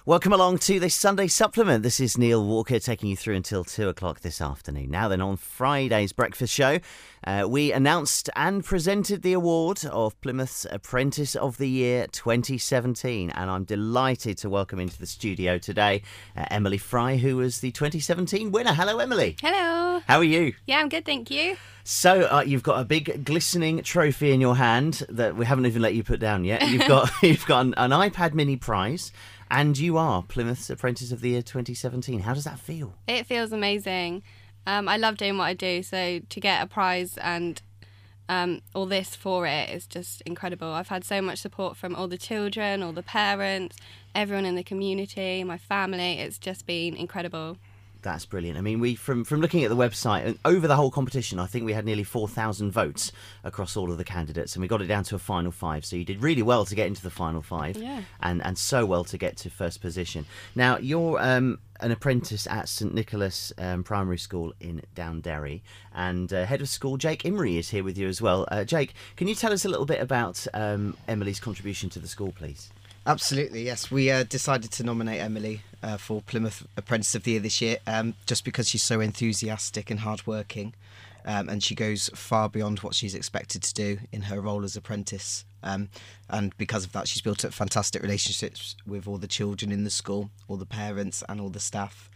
Welcome along to this Sunday supplement. This is Neil Walker taking you through until 2 o'clock this afternoon. Now then, on Friday's breakfast show, we announced and presented the award of Plymouth's Apprentice of the Year 2017. And I'm delighted to welcome into the studio today Emily Fry, who was the 2017 winner. Hello, Emily. Hello. How are you? Yeah, I'm good, thank you. So you've got a big glistening trophy in your hand that we haven't even let you put down yet. You've got an iPad mini prize. And you are Plymouth's Apprentice of the Year 2017. How does that feel? It feels amazing. I love doing what I do, so to get a prize and all this for it is just incredible. I've had so much support from all the children, all the parents, everyone in the community, my family. It's just been incredible. That's brilliant. I mean, we from looking at the website, and over the whole competition, I think we had nearly 4,000 votes across all of the candidates, and we got it down to a final five. So you did really well to get into the final five, yeah, and so well to get to first position. Now, you're an apprentice at St Nicholas Primary School in Downderry, and head of school Jake Imrie is here with you as well. Jake, can you tell us a little bit about Emily's contribution to the school, please? Absolutely, yes. We decided to nominate Emily for Plymouth Apprentice of the Year this year, just because she's so enthusiastic and hardworking, and she goes far beyond what she's expected to do in her role as apprentice. And because of that, she's built up fantastic relationships with all the children in the school, all the parents and all the staff.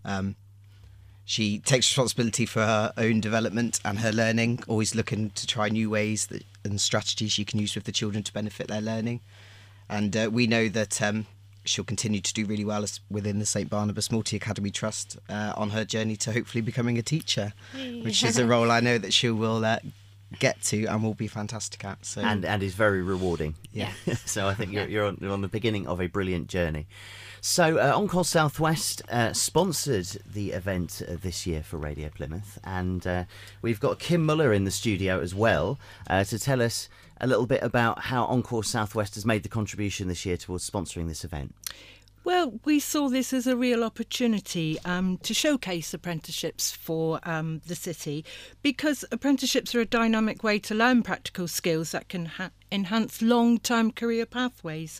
She takes responsibility for her own development and her learning, always looking to try new ways and strategies she can use with the children to benefit their learning. And we know that she'll continue to do really well within the St Barnabas Multi-Academy Trust on her journey to hopefully becoming a teacher, which is a role I know that she will get to and will be fantastic at. So. And is very rewarding. Yeah. So I think you're on the beginning of a brilliant journey. So Encore South West sponsored the event this year for Radio Plymouth, and we've got Kim Muller in the studio as well to tell us a little bit about how Encore South West has made the contribution this year towards sponsoring this event. Well, we saw this as a real opportunity to showcase apprenticeships for the city, because apprenticeships are a dynamic way to learn practical skills that can enhance long-term career pathways.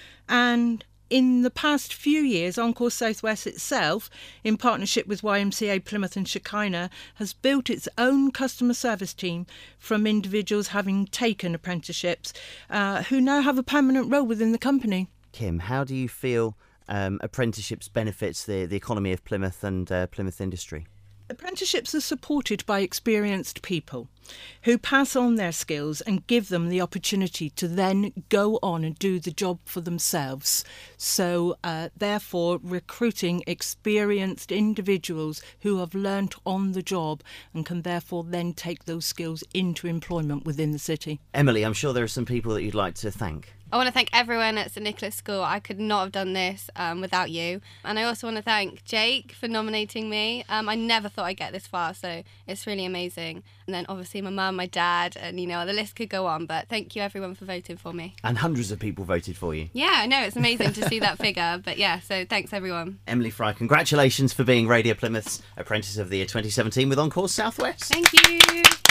And in the past few years, Encore South West itself, in partnership with YMCA Plymouth and Shekinah, has built its own customer service team from individuals having taken apprenticeships who now have a permanent role within the company. Kim, how do you feel apprenticeships benefits the economy of Plymouth and Plymouth industry? Apprenticeships are supported by experienced people who pass on their skills and give them the opportunity to then go on and do the job for themselves. So, therefore, recruiting experienced individuals who have learnt on the job and can therefore then take those skills into employment within the city. Emily, I'm sure there are some people that you'd like to thank. I want to thank everyone at St Nicholas School. I could not have done this without you. And I also want to thank Jake for nominating me. I never thought I'd get this far, so it's really amazing. And then obviously my mum, my dad, and the list could go on. But thank you everyone for voting for me. And hundreds of people voted for you. Yeah, I know, it's amazing to see that figure. But yeah, so thanks everyone. Emily Fry, congratulations for being Radio Plymouth's Apprentice of the Year 2017 with Encore South West. Thank you.